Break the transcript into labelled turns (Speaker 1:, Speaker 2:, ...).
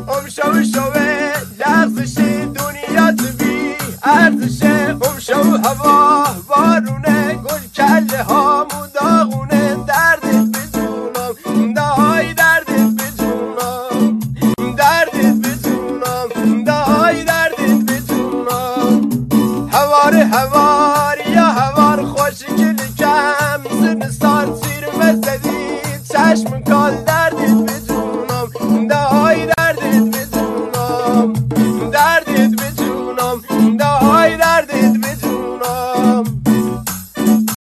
Speaker 1: ام شو شوه لغزش دنیا بی ارزشه ام شو هوا بارونه گل کله ها مداغونه دردت بجونم دای دردت بجونم دردت بجونم دای دردت بجونم هواره هوا